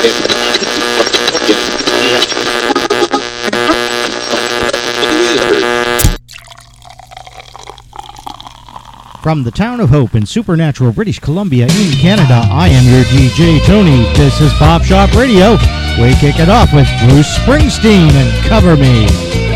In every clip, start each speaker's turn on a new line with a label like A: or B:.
A: From the town of Hope in Supernatural, British Columbia in Canada, I am your DJ Tony. This is Pop Shop Radio. We kick it off with Bruce Springsteen and Cover Me.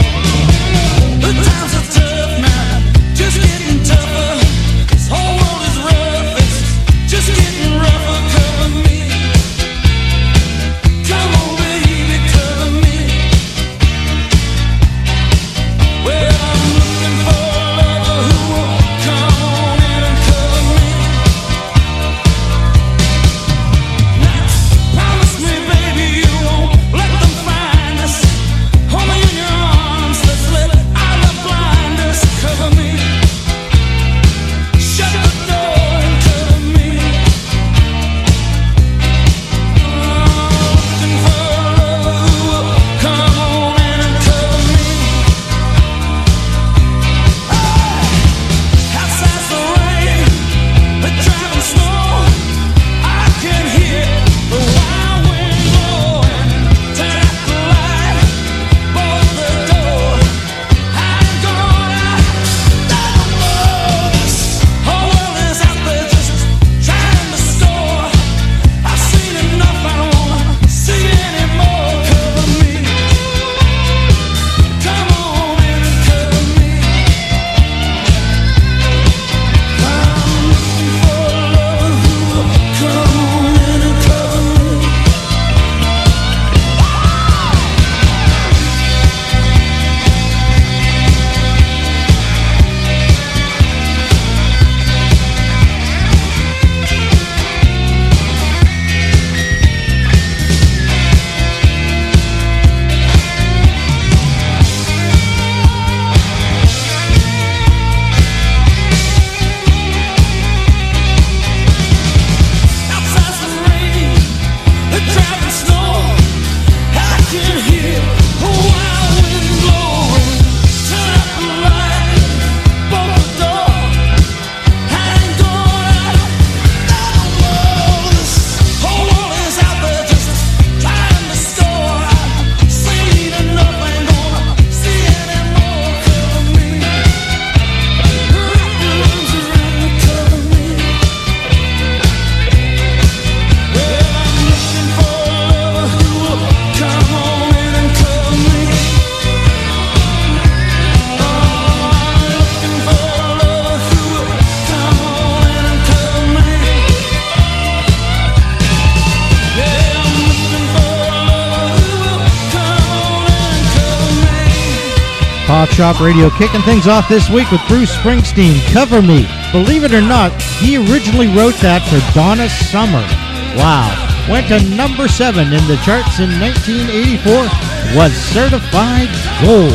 A: Pop Shop Radio kicking things off this week with Bruce Springsteen, Cover Me. Believe it or not, he originally wrote that for Donna Summer. Wow. Went to number 7 in the charts in 1984, was certified gold.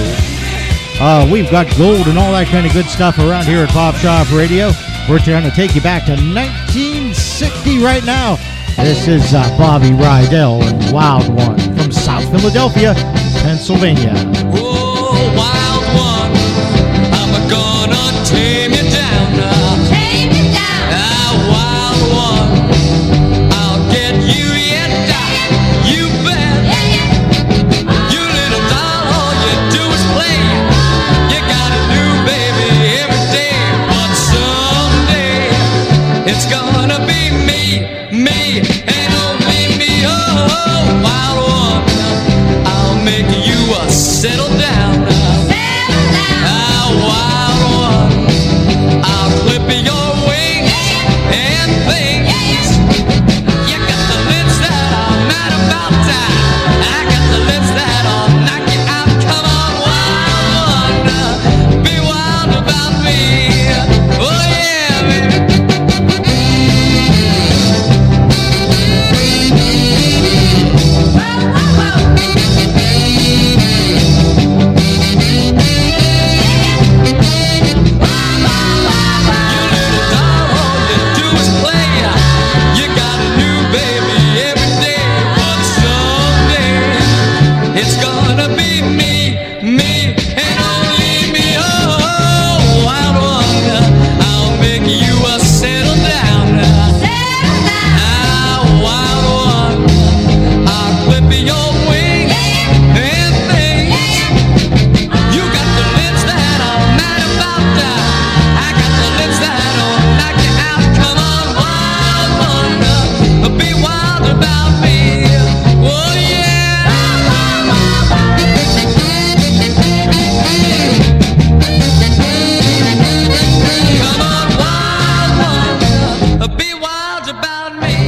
A: We've got gold and all that kind of good stuff around here at Pop Shop Radio. We're trying to take you back to 1960 right now. This is Bobby Rydell and Wild One from South Philadelphia, Pennsylvania.
B: Wild one, I'm gonna tame you down now.
C: Tame you down.
B: Wild one, I'll get you yet. You bet. You little doll, all you do is play. You gotta do, baby, every day. But someday it's gonna be me, and only me. Oh, wild one, I'll make you settle down.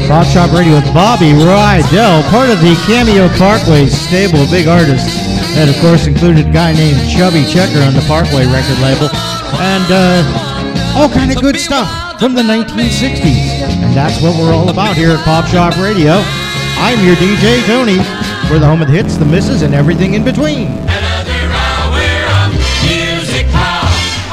A: Pop Shop Radio with Bobby Rydell, part of the Cameo Parkway stable, a big artist. That, of course, included a guy named Chubby Checker on the Parkway record label. And all kind of good stuff from the 1960s. And that's what we're all about here at Pop Shop Radio. I'm your DJ, Tony. We're the home of the hits, the misses, and everything in between.
B: Another hour of music power.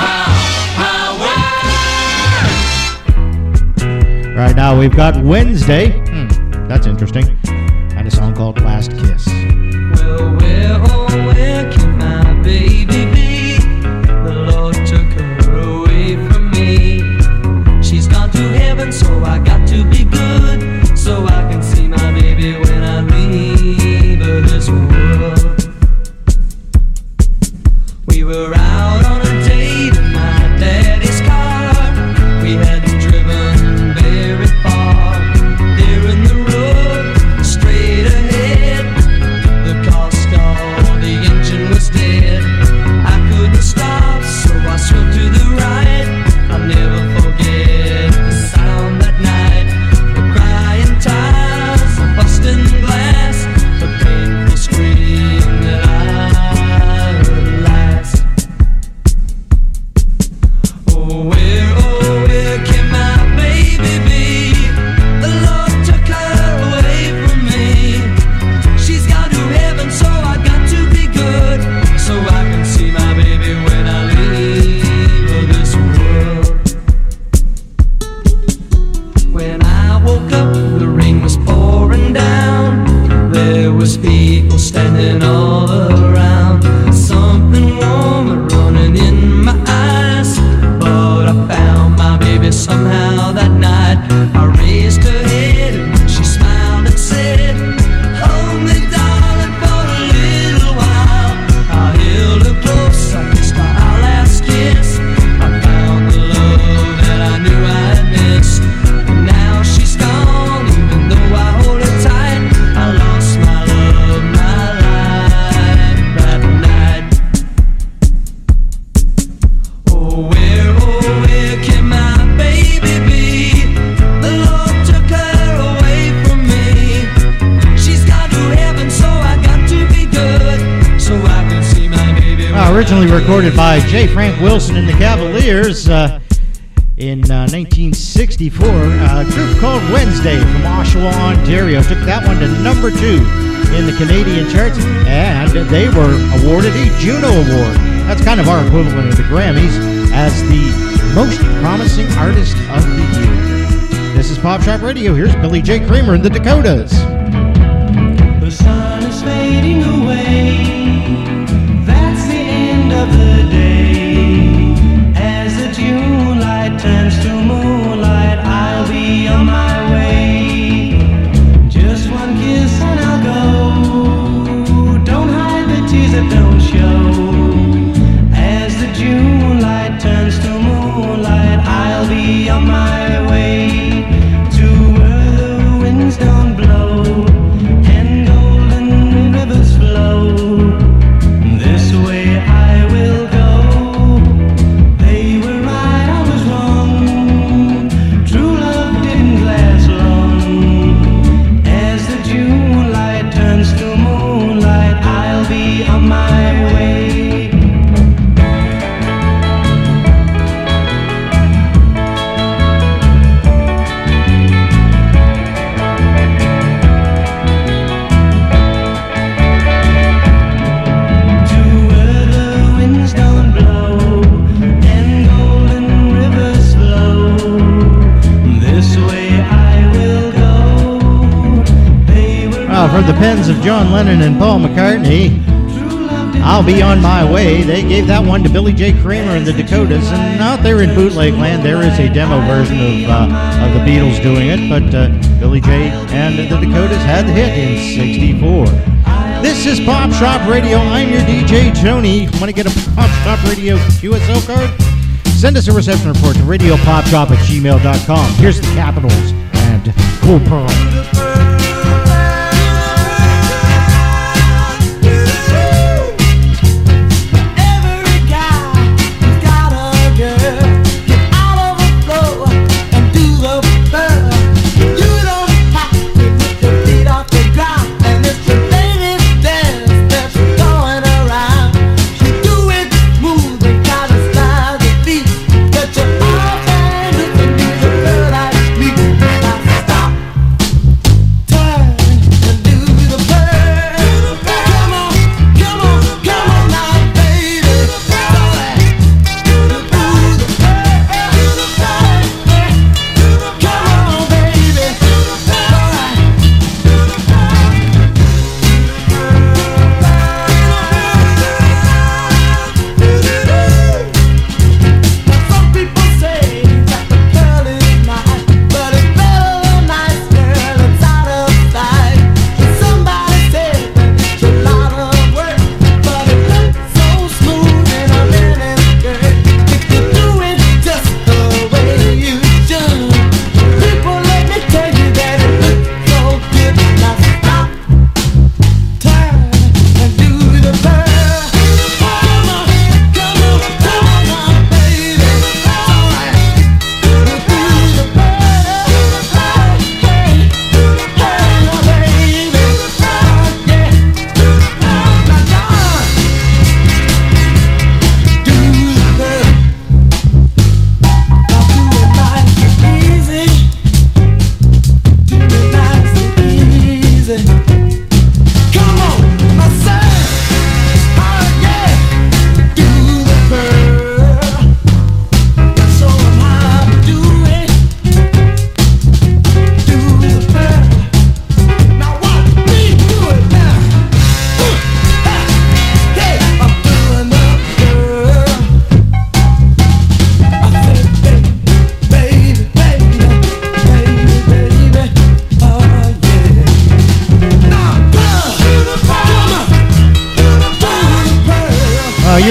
A: Right now we've got Wednesday. That's interesting. And a song called Last Kiss.
B: Well, where can my baby be? The Lord took her away from me. She's gone to heaven, so I got to be good, so I can see my baby when I leave this world. We were out on a date in my daddy's car. We hadn't driven very far. There in the road, straight ahead, the car stalled, the engine was dead. I couldn't stop, so I swerved to the right. I'll never forget the sound that night, the crying tires, the busting glass, the painful scream that I heard last. Oh, where can my baby be? The Lord took her away from me. She's gone to heaven, so I got to be good, so I can see my baby when I leave this world. When I woke up, the rain was pouring down. There was people standing all around. Something warm running in my eyes, but I found my baby somehow that night. I raised her head and she smiled and said, "Hold me, darling, for a little while." I held her close, I kissed her our last kiss. I found the love that I knew I had missed. Now she's gone, even though I hold her tight. I lost my love, my life that night. Oh, where can my baby be? The Lord took her away from me. She's gone to heaven, so I got to be good, so I can see my baby.
A: Originally recorded by J. Frank Wilson and the Cavaliers in 1964. A group called Wednesday from Oshawa, Ontario took that one to number 2 in the Canadian charts, and they were awarded a Juno Award. That's kind of our equivalent of the Grammys as the most promising artist of the year. This is Pop Shop Radio. Here's Billy J. Kramer and the Dakotas.
D: The sun is fading away. That's the end of the day. As the June light turns to moonlight, I'll be on my way. Just one kiss and I'll go. Don't hide the tears that don't show. As the June light turns to moonlight, I'll be on my way to where the winds don't blow and golden rivers flow. This way I will go. They were right, I was wrong. True love didn't last long. As the June light turns to moonlight, I'll be on my way. To where the winds don't blow and golden rivers flow. This way I will go. They were
A: From the pens of John Lennon and Paul McCartney, I'll Be On My Way. They gave that one to Billy J. Kramer and the Dakotas, and out there in bootleg land, there is a demo version of the Beatles doing it, but Billy J. and the Dakotas had the hit in '64. This is Pop Shop Radio. I'm your DJ, Tony. Want to get a Pop Shop Radio QSO card? Send us a reception report to radiopopshop@gmail.com. Here's the Capitals and Cool Pearl.
D: Every guy got a girl. Get out of the flow and do the bird. You don't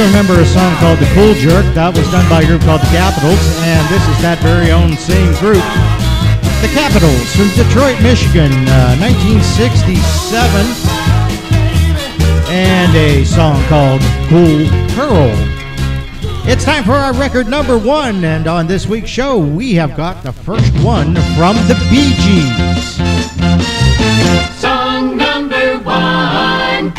A: you remember a song called The Cool Jerk. That was done by a group called The Capitals, and this is that very own same group. The Capitals from Detroit, Michigan, 1967, and a song called Cool Pearl. It's time for our record number one, and on this week's show, we have got the first one from the Bee Gees.
C: Song number one.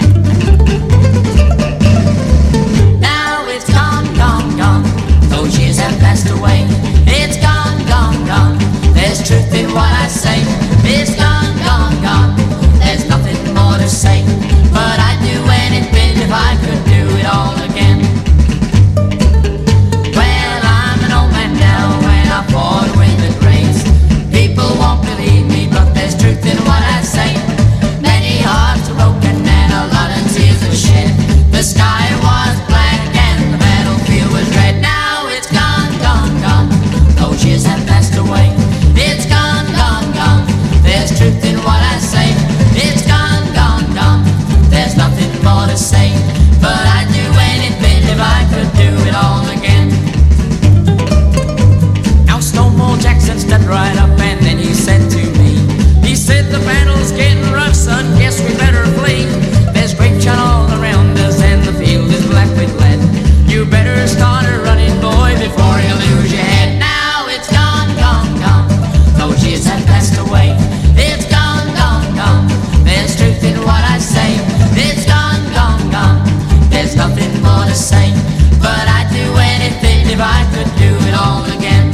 C: Now it's gone, gone, gone. Those years have passed away. It's gone, gone, gone. There's truth in what I say. It's gone, gone, gone. There's nothing more to say. But I'd do anything if I could do it all again. Well, I'm an old man now and I fought to win the race. People won't believe me, but there's truth in what I say. Many hearts are broken and a lot of tears are shed. The sky was black and the battlefield was red. Now it's gone, gone, gone. Those years have passed away. It's gone, gone, gone. There's truth in what I say. It's gone, gone, gone. There's nothing more to say. But I'd do anything if I could do it all again. Now Stonewall Jackson stepped right up and then he said to me, he said the battle's getting rough, son, guess we better flee. There's grapeshot all around us and the field is black with lead. You better start a running, boy, before you lose your head. Now it's gone, gone, gone. Those years have passed away. It's gone, gone, gone. There's truth in what I say. It's gone, gone, gone. There's nothing more to say. But I'd do anything if I could do it all again.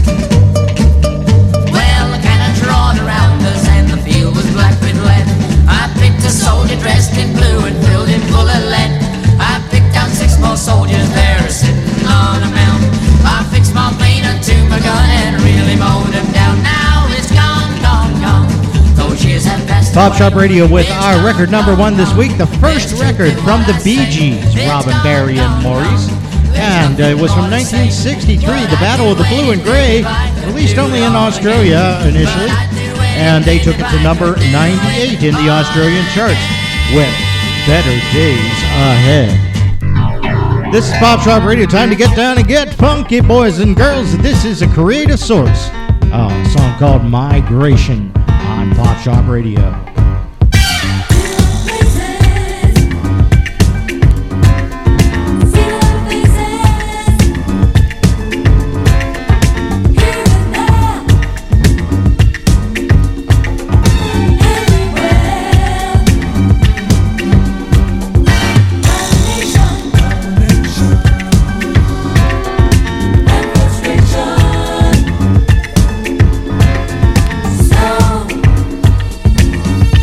C: Well, the cannons roared around us and the field was black with lead. I picked a soldier dressed in blue and filled him full of lead. I picked out 6 more soldiers there sitting on a mound. I fixed my plane onto my gun and really mowed him down. Now it's gone, gone, gone. Those years have passed
A: Pop
C: away.
A: Shop Radio with
C: It's
A: our
C: gone,
A: record number
C: gone,
A: one this
C: gone.
A: week, the first
C: There's
A: record
C: truth in
A: from
C: what
A: the
C: I
A: Bee
C: say.
A: Gees,
C: It's
A: Robin,
C: gone,
A: Barry, and
C: gone,
A: Maurice.
C: gone.
A: And it was from 1963, The Battle of the Blue and Gray, released only in Australia initially, and they took it to number 98 in the Australian charts, with Better Days Ahead. This is Pop Shop Radio, time to get down and get funky, boys and girls. This is a creative source, a song called Migration on Pop Shop Radio.
E: So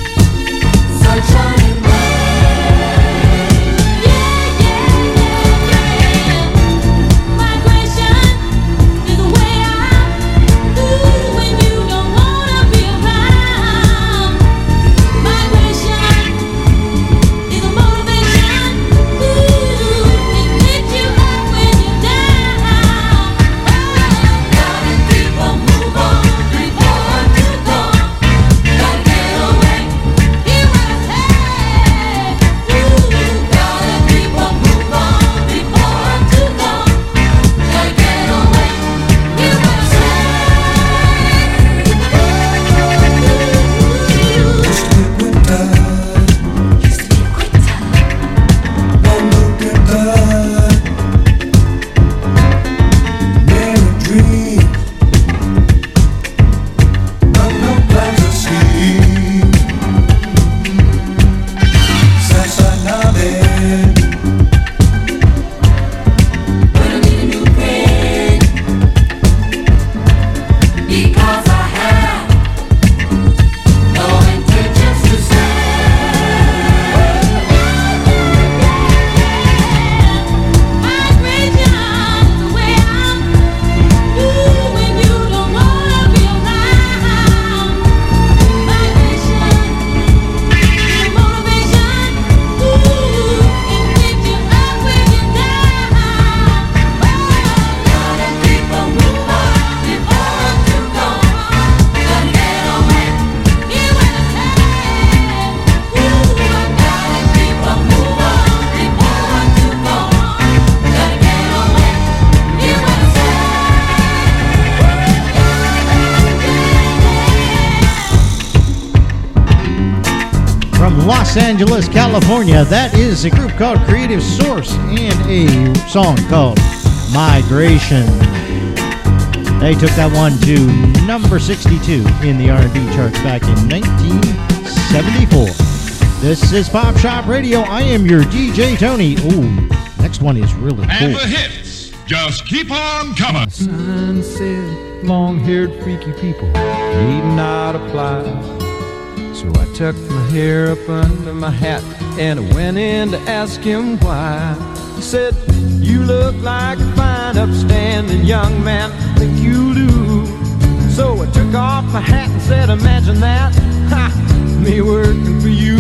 A: Los Angeles, California. That is a group called Creative Source and a song called Migration. They took that one to number 62 in the R&B charts back in 1974. This is Pop Shop Radio. I am your DJ Tony. Ooh, next one is really cool.
E: And the hits just keep on coming.
F: Sign said long-haired freaky people need not apply. So I tucked my hair up under my hat and I went in to ask him why. He said, you look like a fine, upstanding young man, I think you do. So I took off my hat and said, imagine that, ha, me working for you.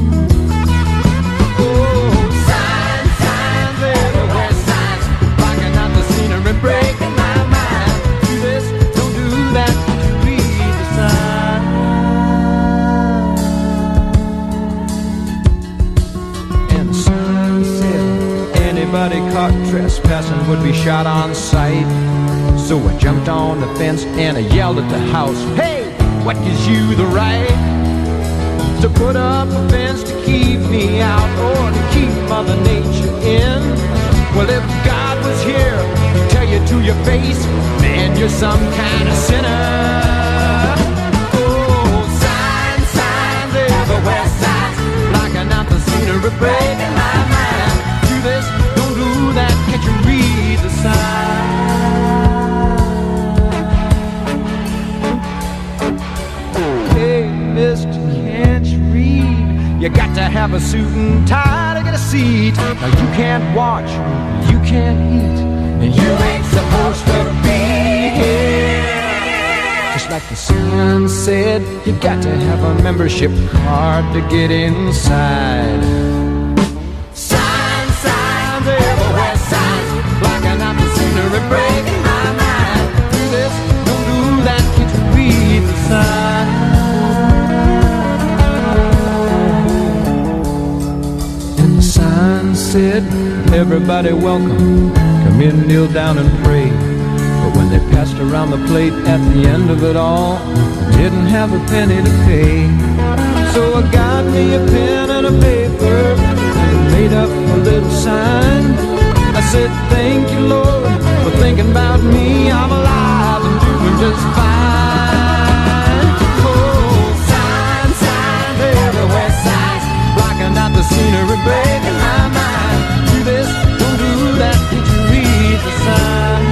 F: Oh, signs, signs, everywhere signs, blocking out the scenery, breaking my mind. Do this, don't do that, read the sign. And the sign said, anybody caught trespassing would be shot on sight. So I jumped on the fence and I yelled at the house, hey, what gives you the right to put up a fence to keep me out or to keep Mother Nature in? Well, if God was here, he'd tell you to your face, man, you're some kind of sinner. Oh, signs, signs, everywhere signs, blocking out the scenery, breaking my mind. Do this, don't do that, can't you read the sign? Hey, mister, can't you read? You got to have a suit and tie to get a seat. Now you can't watch, you can't eat, and you ain't supposed to be here. Just like the sign said, you got to have a membership card to get inside. Signs, signs, everywhere signs, blocking out the scenery, breaking my mind. Do this, don't do that, can't you read the sign? And the sign said, everybody welcome, come in, kneel down and pray. But when they passed around the plate at the end of it all, I didn't have a penny to pay. So I got me a pen and a paper and made up a little sign. I said, thank you, Lord, for thinking about me. I'm alive and doing just fine. Oh, signs, signs, everywhere signs, blocking out the scenery, breaking my mind. Do this, don't do that, did you read the sign?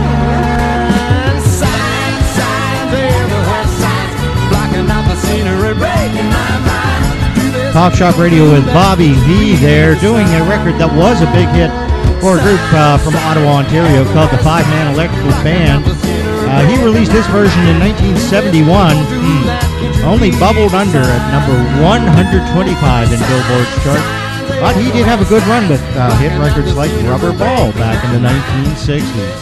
F: Signs, signs, everywhere signs, blocking out the scenery, breaking my mind.
A: Pop Shop Radio with Bobby V there, doing a record that was a big hit for a group from Ottawa, Ontario called the Five Man Electrical Band. He released this version in 1971. Only bubbled under at number 125 in Billboard's chart. But he did have a good run with hit records like Rubber Ball back in the 1960s.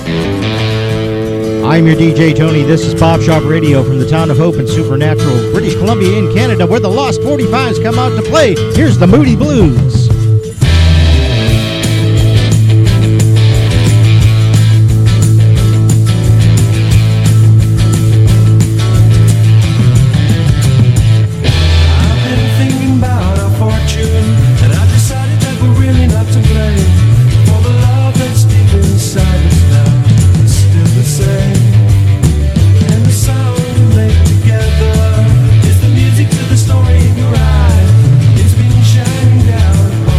A: I'm your DJ Tony. This is Pop Shop Radio from the town of Hope in Supernatural, British Columbia in Canada, where the Lost 45s come out to play. Here's the Moody Blues.
D: I've been thinking about our fortune, and I decided that we're really not to blame for the love that's deep inside us now. It's still the same, and the sound we make together is the music to the story in your eye. It's been shining down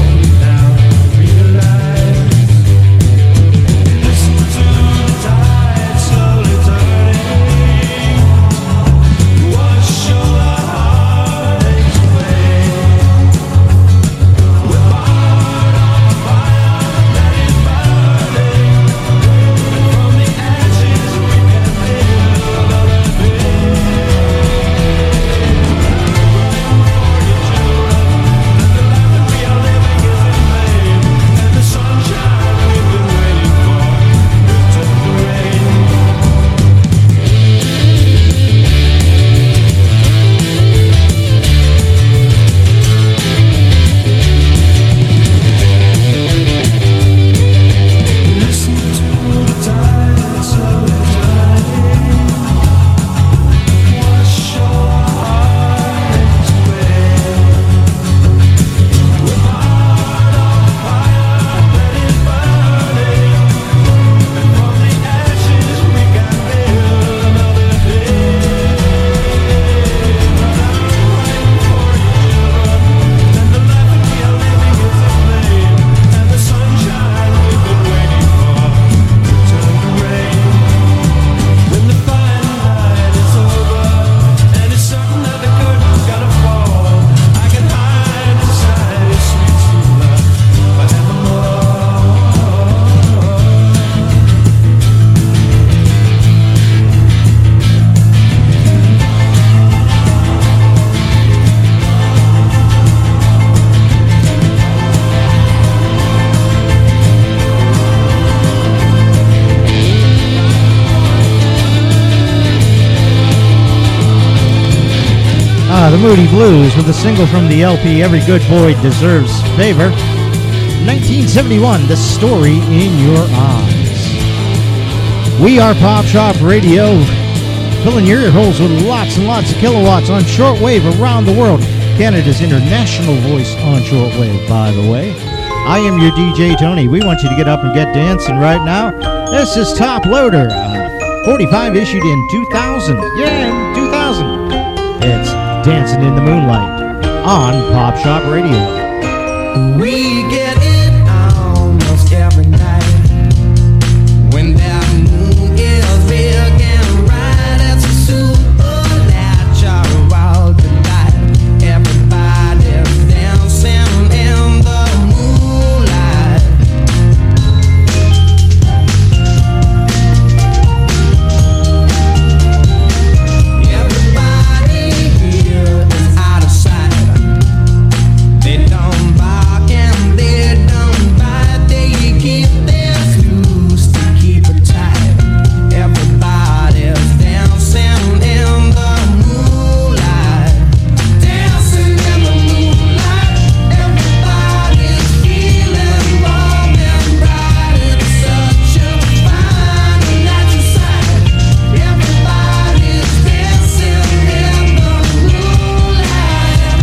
A: the Moody Blues with a single from the LP Every Good Boy Deserves Favor. 1971, The Story in Your Eyes. We are Pop Shop Radio, filling your ear holes with lots and lots of kilowatts on shortwave around the world. Canada's international voice on shortwave, by the way. I am your DJ, Tony. We want you to get up and get dancing right now. This is Top Loader, 45 issued in 2000. Yeah, in 2000. It's Dancing in the Moonlight on Pop Shop Radio.
C: We get it almost every night when that moon is big and bright. It's a supernatural delight. Everybody's dancing in the moonlight. Everybody here is out of sight. They don't bark and they don't bite. They keep their loose to keep it tight. Everybody's dancing in the moonlight. Dancing in the moonlight. Everybody's feeling warm and bright. It's such a fine and natural sight. Everybody's dancing in the moonlight.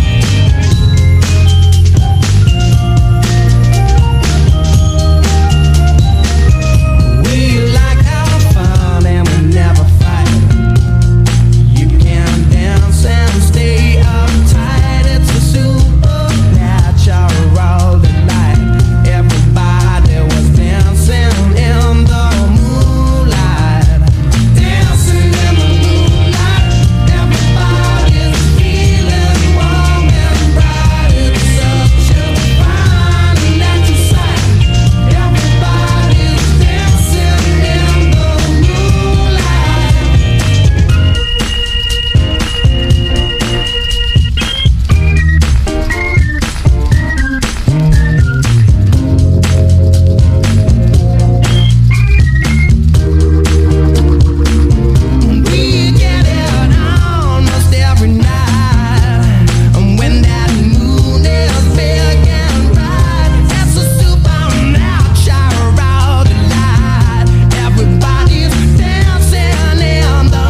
C: We like our fun and we never fight. You can dance and stay uptight. It's a supernatural delight. Everybody was dancing in the moonlight. Dancing in the moonlight. Everybody's feeling warm and bright. It's such a fine and natural sight. Everybody's dancing in the moonlight. We get it almost every night, and when that moon is big and bright, it's a supernatural delight. Everybody's dancing in the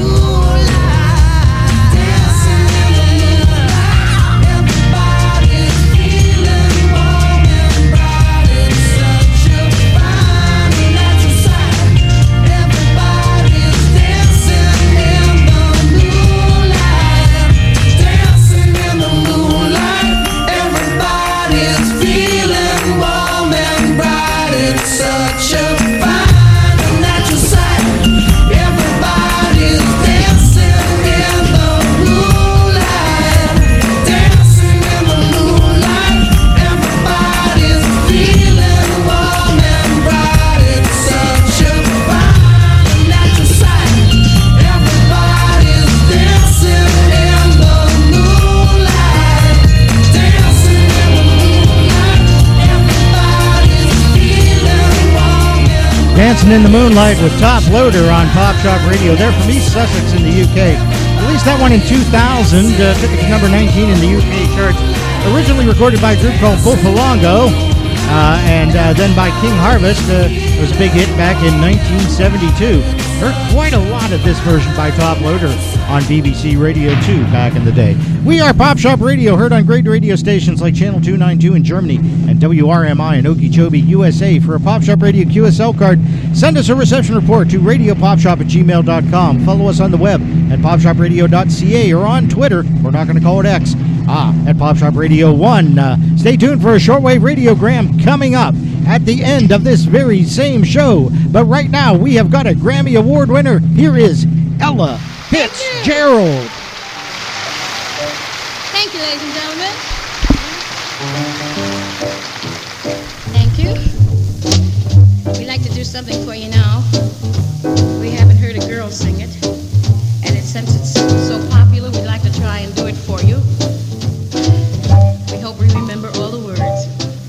C: moonlight. Dancing in the moonlight. Everybody's feeling warm and bright. It's such a fine and natural sight. Everybody's dancing in the moonlight. Dancing in the moonlight. Everybody's feeling warm and bright. It's such a fine and natural sight. Everybody's dancing in the moonlight. Dancing in the moonlight. Everybody's feeling warm and bright. It's such a fine and natural sight. Everybody's dancing in the moonlight. Dancing in the moonlight. Everybody's feeling warm and
A: Dancing in the Moonlight with Top Loader on Pop Shop Radio. They're from East Sussex in the UK. Released that one in 2000. Took it to number 19 in the UK charts. Originally recorded by a group called Buffalongo, and then by King Harvest. It was a big hit back in 1972. Heard quite a lot of this version by Top Loader on BBC Radio 2 back in the day. We are Pop Shop Radio, heard on great radio stations like Channel 292 in Germany and WRMI in Okeechobee, USA. For a Pop Shop Radio QSL card, send us a reception report to radiopopshop@gmail.com. Follow us on the web at popshopradio.ca or on Twitter. We're not going to call it X. At Pop Shop Radio 1. Stay tuned for a shortwave radiogram coming up at the end of this very same show. But right now, we have got a Grammy Award winner. Here is Ella Fitzgerald.
G: Thank you, ladies and gentlemen. Thank you. We'd like to do something for you now. We haven't heard a girl sing it. And since it's so popular, we'd like to try and do it for you. We hope we remember all the words.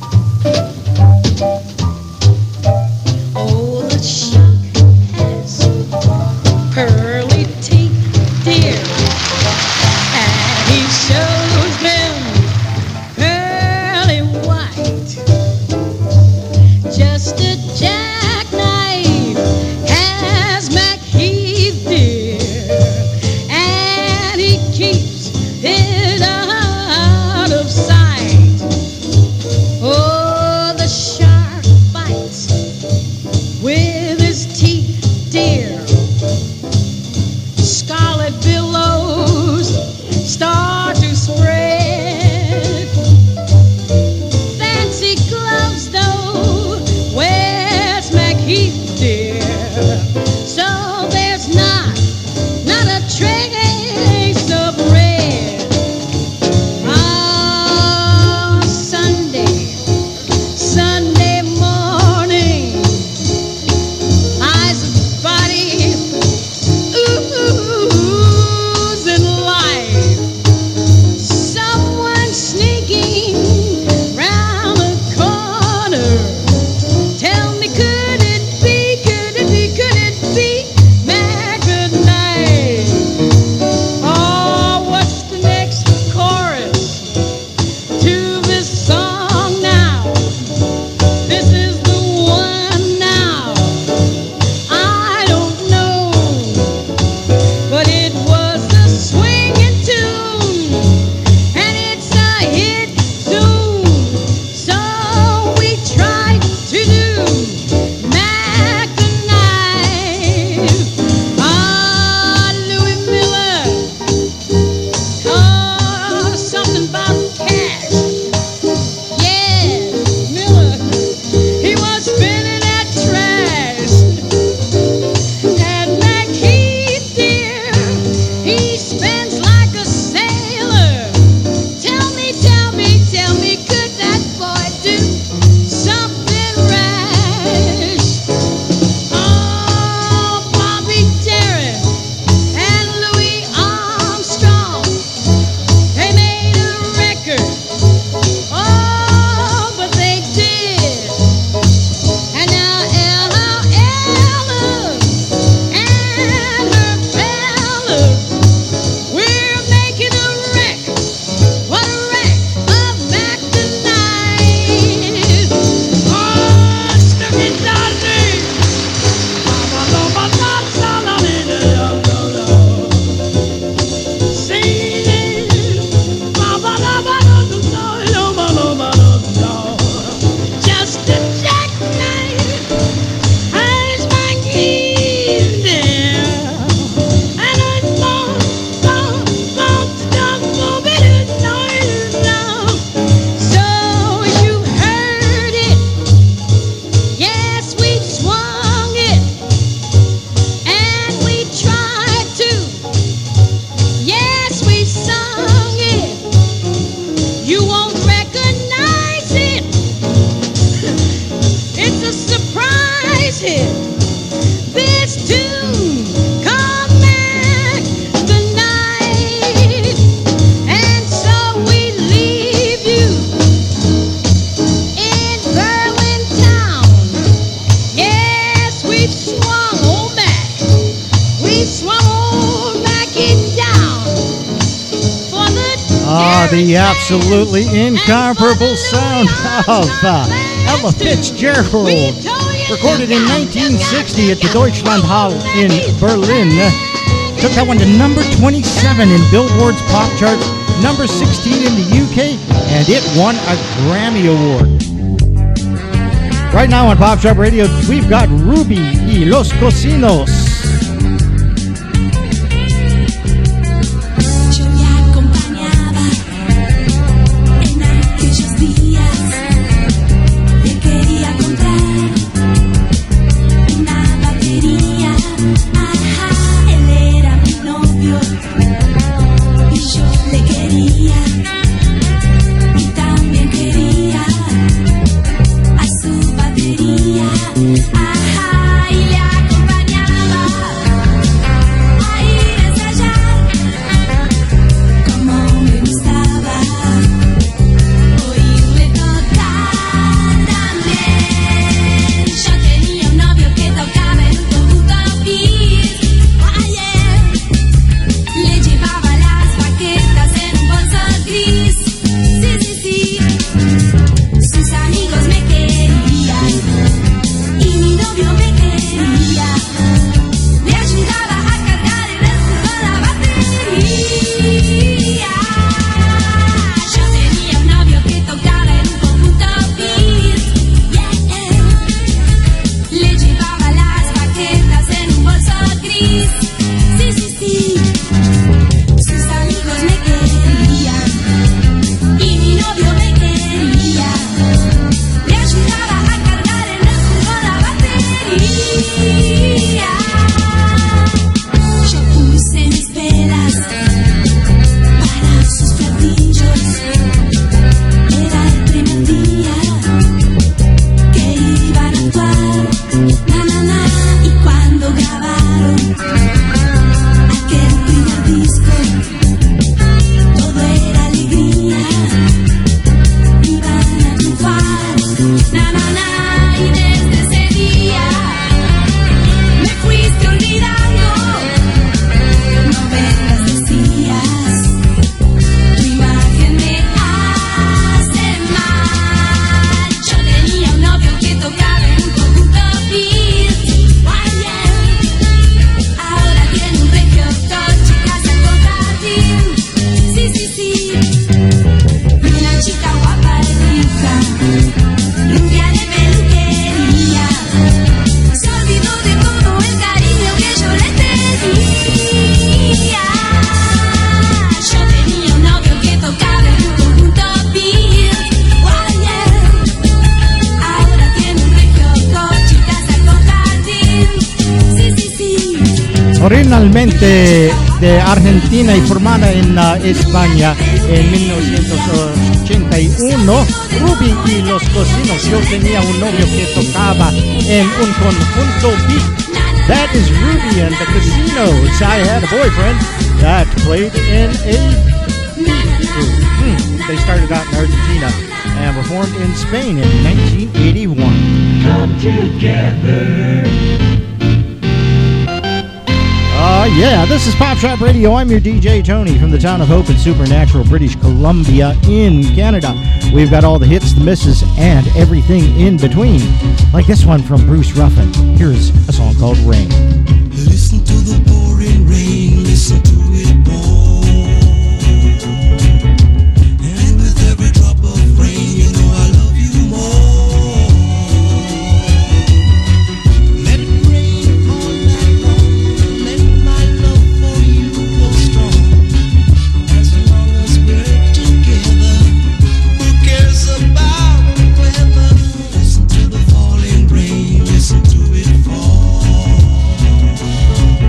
G: Oh, the shark has pearly teeth, dear, and he's
A: The absolutely incomparable sound of Ella Fitzgerald. Recorded in 1960 at the Deutschlandhalle in Berlin. Took that one to number 27 in Billboard's pop charts, number 16 in the UK, and it won a Grammy Award. Right now on Pop Shop Radio, we've got Ruby y Los Cocinos.
H: Ajá, y le
A: Originalmente de Argentina y formada en España en 1981, Ruby y Los Cocinos. Yo tenía un novio que tocaba en un conjunto beat. That is Ruby and the Cocinos. I had a boyfriend that played in a beat group. They started out in Argentina and performed in Spain in 1981.
D: Come together.
A: Yeah, this is Pop Shop Radio. I'm your DJ, Tony, from the town of Hope in Supernatural, British Columbia in Canada. We've got all the hits, the misses, and everything in between. Like this one from Bruce Ruffin. Here's a song called Rain.
I: Listen to the pouring rain, listen to it pour. And with every drop of rain, you know I love you more. Let it rain all night long, let my love for you go strong. As long as we're together, who cares about the weather? Listen to the falling rain, listen to it fall.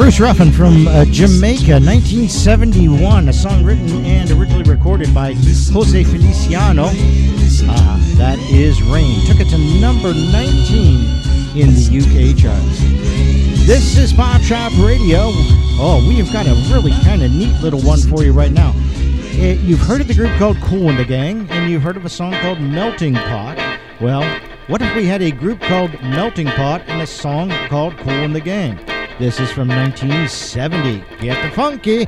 A: Bruce Ruffin from Jamaica, 1971, a song written and originally recorded by Jose Feliciano. That is Rain. Took it to number 19 in the UK charts. This is Pop Shop Radio. Oh, we have got a really kind of neat little one for you right now. You've heard of the group called Kool and the Gang, and you've heard of a song called Melting Pot. Well, what if we had a group called Melting Pot and a song called Kool and the Gang? This is from 1970. Get the funky.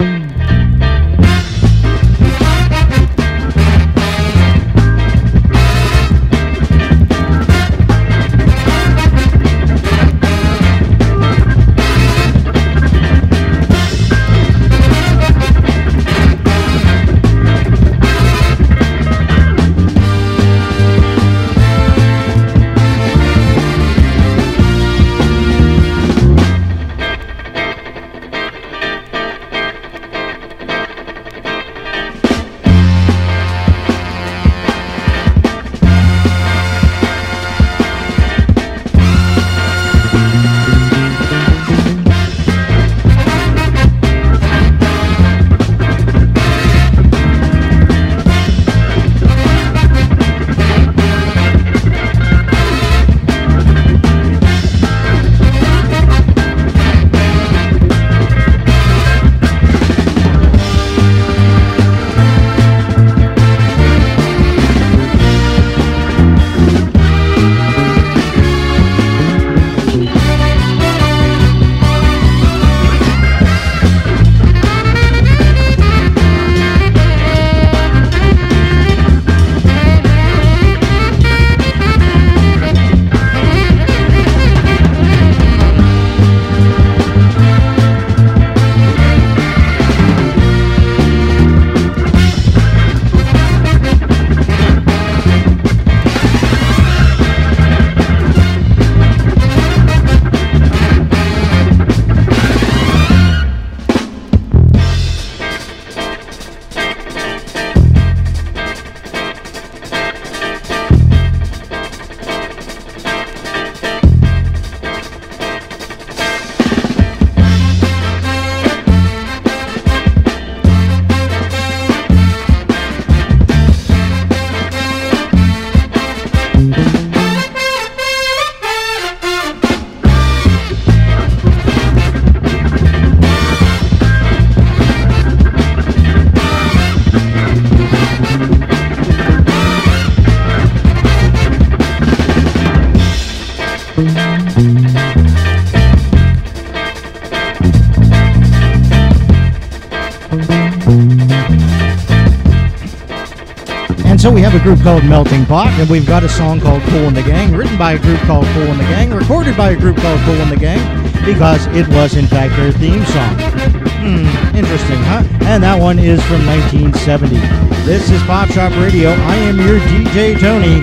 A: So we have a group called Melting Pot, and we've got a song called Kool and the Gang, written by a group called Kool and the Gang, recorded by a group called Kool and the Gang, because it was in fact their theme song. Interesting, huh? And that one is from 1970. This is Pop Shop Radio. I am your DJ Tony.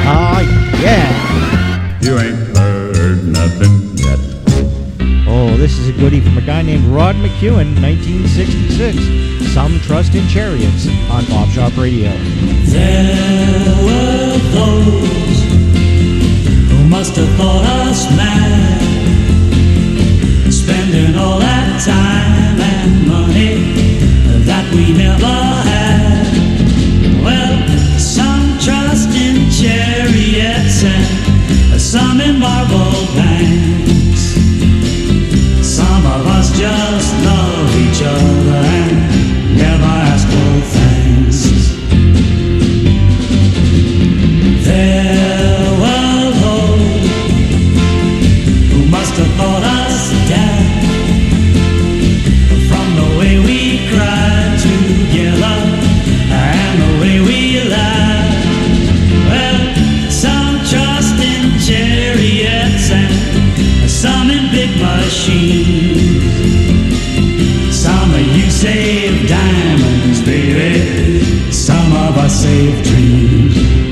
A: Yeah.
H: You ain't heard nothing yet.
A: Oh, this is a goodie from a guy named Rod McEwen, 1966. Some Trust in Chariots on Pop Shop Radio.
J: There were those who must have thought us mad, spending all that time and money that we never had. Well, some trust in chariots and some in marble banks. Some of us just love each other and never ask for thanks. There were those who must have thought us dead, from the way we cried together and the way we laughed. Well, some trust in chariots and some in big machines. Some of you save diamonds, baby. Some of us save dreams.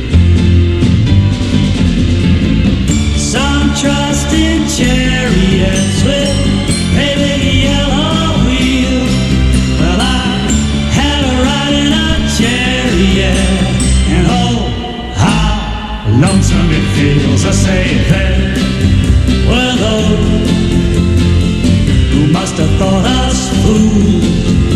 J: Some trust in chariots with a big yellow wheel. Well, I had a ride in a chariot, and oh, how lonesome it feels. I say there were those who must must have thought us fools.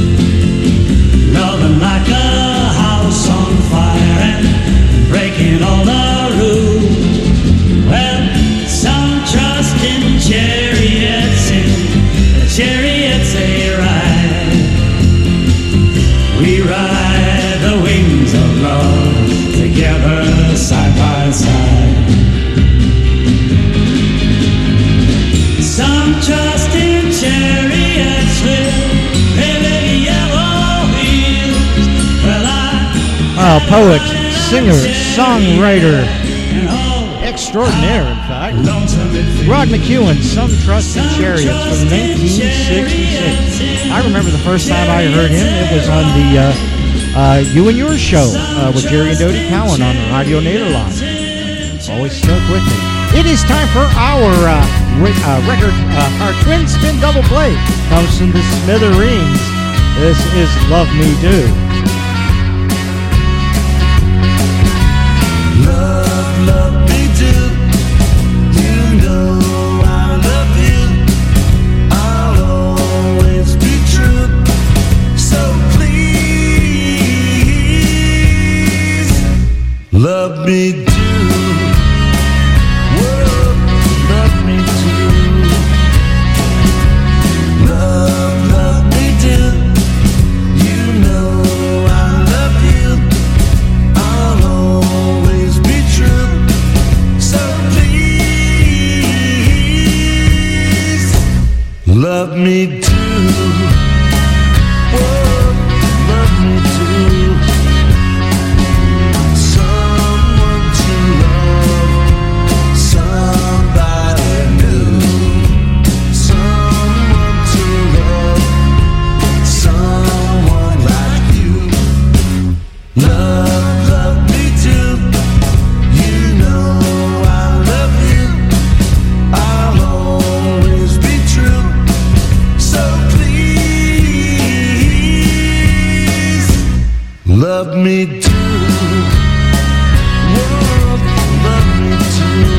J: Loving like a house on fire and breaking all the rules. Well, some trust in chariots and chariots they ride. We ride the wings of love together side by side. Some trust in chariots with heavy yellow wheels. Well,
A: poet, singer, songwriter, extraordinaire, in fact. Rod McEwen, Some Trust in Chariots from 1966. I remember the first time I heard him, it was on the You and Yours show with Jerry and Dodie Cowan on Radio Nederland. Always stuck with me. It is time for our record, our twin spin double play. Comes from the Smithereens. This is Love Me Do.
I: Love me do. You know I love you. I'll always be true. So please, love me do. Whoa, love me do. Love me do. You know I love you. I'll always be true. So please, love me do. Whoa, love me do. Someone to love, somebody new. Someone to love, someone like you. Love me too. You know I love you. I'll always be true. So please, love me too. Whoa, love me too.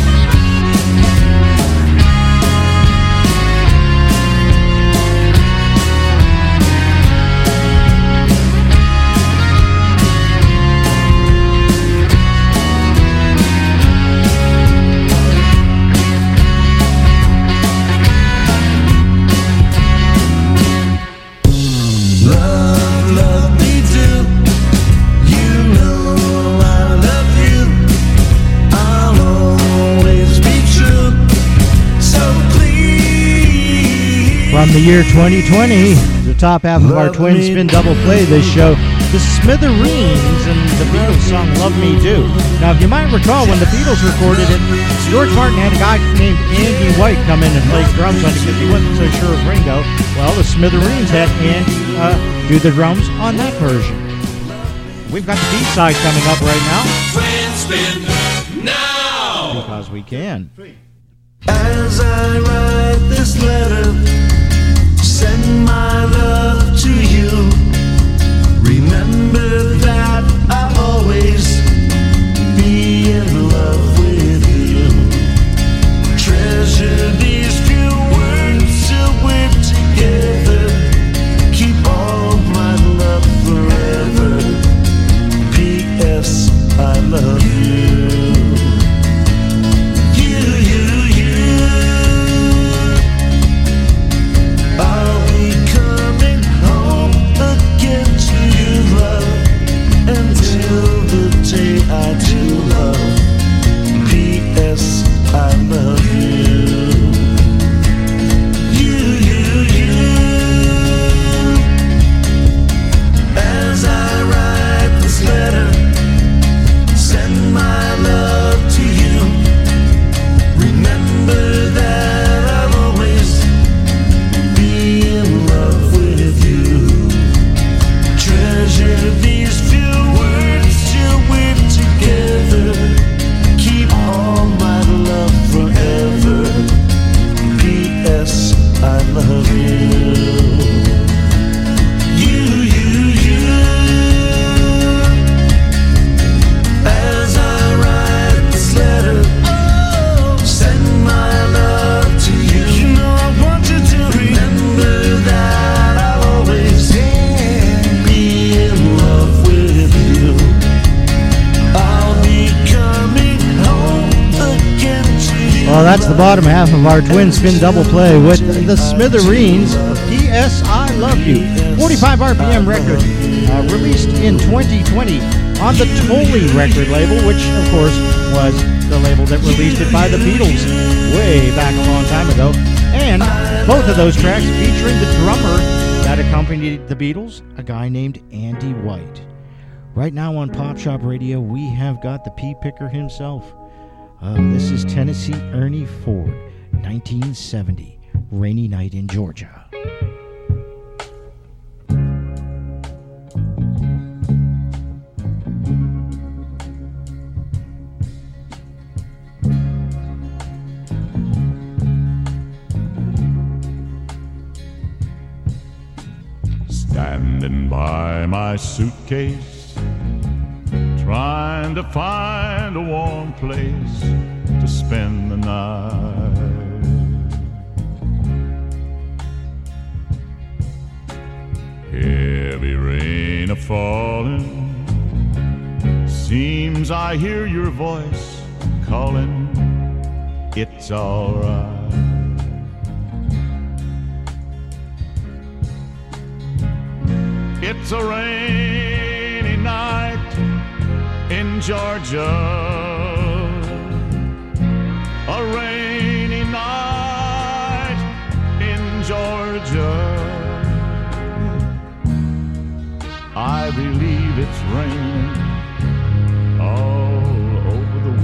I: Love me too. You know I love you. I'll always be true. So please.
A: From the year 2020, the top half of our twin spin double play this show, the Smithereens and the Beatles song Love Me Do. Now, if you might recall, when the Beatles recorded it, George Martin had a guy named Andy White come in and play drums on it because he wasn't so sure of Ringo. Well, the Smithereens had Andy do the drums on that version. We've got the B-side coming up right now.
B: Twin spin now.
A: Because we can.
I: As I write this letter, send my love to you. Remember that I'll always be in love with you. Treasure these few words till we're together. Keep all my love forever. P.S. I love you. You. I'll be
A: Well, that's the bottom half of our twin spin double play with the Smithereens, P.S. I Love You. 45 RPM record, released in 2020 on the Tolly record label, which, of course, was the label that released it by the Beatles way back a long time ago. And both of those tracks featuring the drummer that accompanied the Beatles, a guy named Andy White. Right now on Pop Shop Radio, we have got the pea picker himself. This is Tennessee Ernie Ford, 1970, Rainy Night in Georgia.
H: Standing by my suitcase, trying to find a warm place to spend the night. Heavy rain a-falling, seems I hear your voice calling, it's alright. It's a rainy night in Georgia, a rainy night in Georgia. I believe it's raining all over the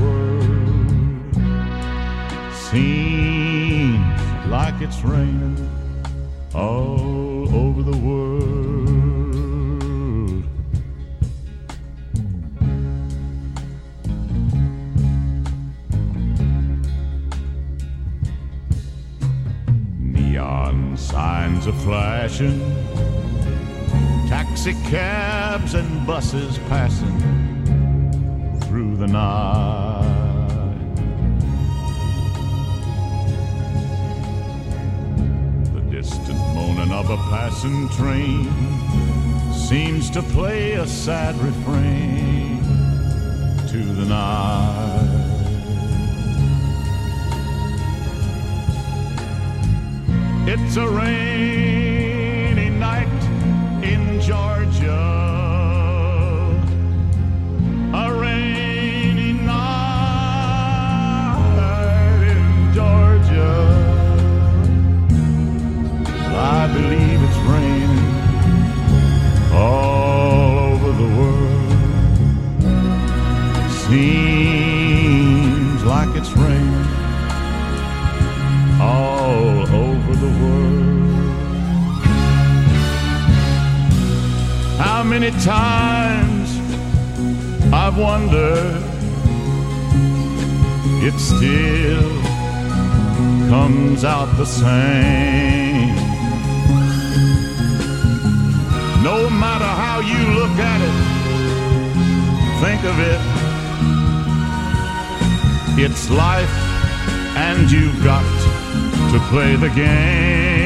H: world. Seems like it's raining all over the world. Neon signs are flashing, taxi cabs and buses passing through the night. The distant moaning of a passing train seems to play a sad refrain to the night. It's a rainy night in Georgia, a rainy night in Georgia. I believe it's raining all over the world. Seems like it's raining all over the world. How many times I've wondered, it still comes out the same. No matter how you look at it, think of it, it's life and you've got to play the game.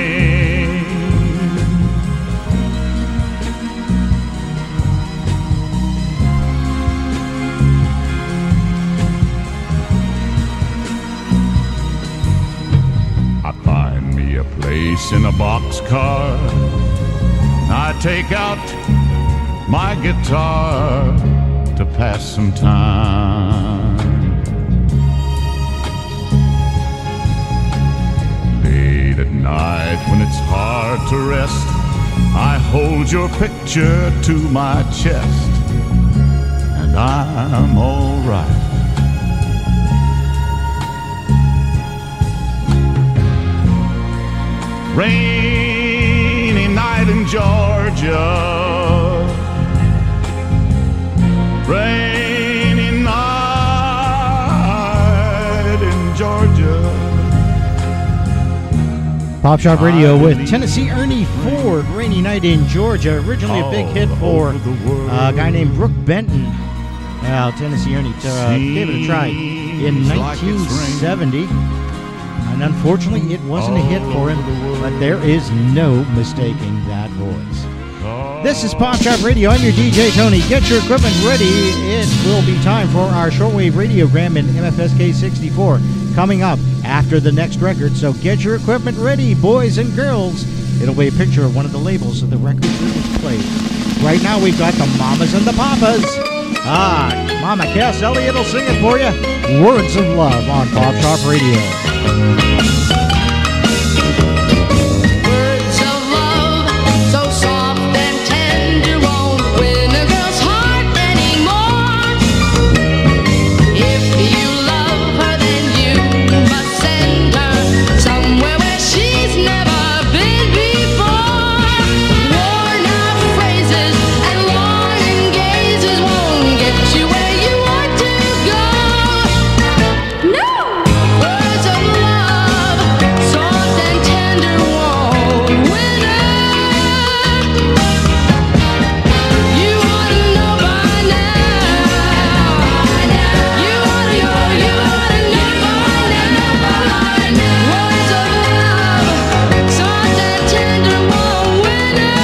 H: I find me a place in a boxcar, I take out my guitar to pass some time. Late at night when it's hard to rest, I hold your picture to my chest, and I'm all right. Rainy night in Georgia, rainy night in Georgia.
A: Pop Shop Radio with Tennessee Ernie Ford, Rainy Night in Georgia. Originally a big hit for a guy named Brooke Benton. Well, Tennessee Ernie gave it a try in 1970. And unfortunately, it wasn't a hit for him, but there is no mistaking that voice. This is Pop Shop Radio. I'm your DJ, Tony. Get your equipment ready. It will be time for our shortwave radiogram in MFSK 64. coming up after the next record. So get your equipment ready, boys and girls. It'll be a picture of one of the labels of the record we will play. Right now we've got the Mamas and the Papas. Mama Cass Elliott will sing it for you. Words of Love on Pop Shop Radio.
C: Words of love, so soft and tender, won't win a girl's heart anymore. If you love her, then you must send her somewhere where she's never been before. Worn out phrases and longing gazes won't get you where you want to go. No! Words of love, soft and tender, won't win her. You ought to know by now. You ought to know by now. Words of love, soft and tender, won't win her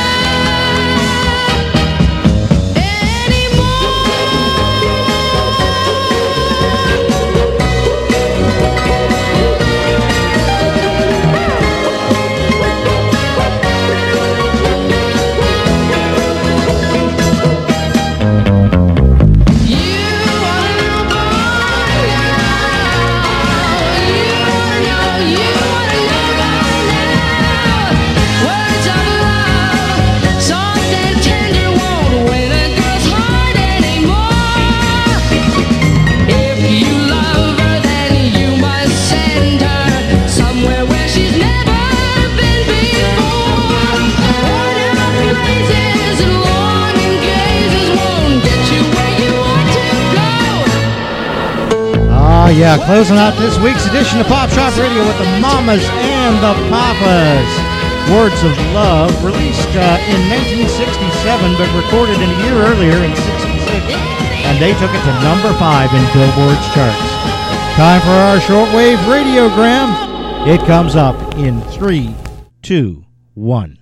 C: Words of love, soft and tender, won't win a girl's heart anymore. If you love her, then you must send her somewhere where she's never been before. Worn out phrases and longing gazes won't get you where you want to go.
A: Yeah, closing out this week's edition of Pop Shop Radio with the Mamas and the Papas. Words of Love, released in 1967, but recorded in a year earlier in 66, and they took it to number 5 in Billboard's charts. Time for our shortwave radiogram. It comes up in 3, 2, 1.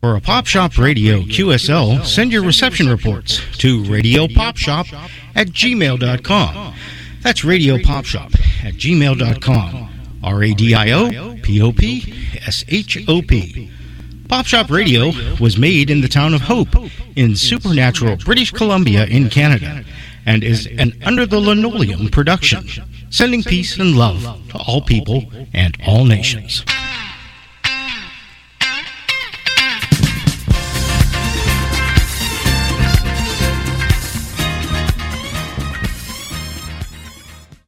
A: For a Pop Shop Radio QSL, send your reception reports to radiopopshop@gmail.com. That's radiopopshop@gmail.com. RADIOPOPSHOP. Pop Shop Radio was made in the town of Hope in supernatural British Columbia in Canada and is an Under the Linoleum production, sending peace and love to all people and all nations.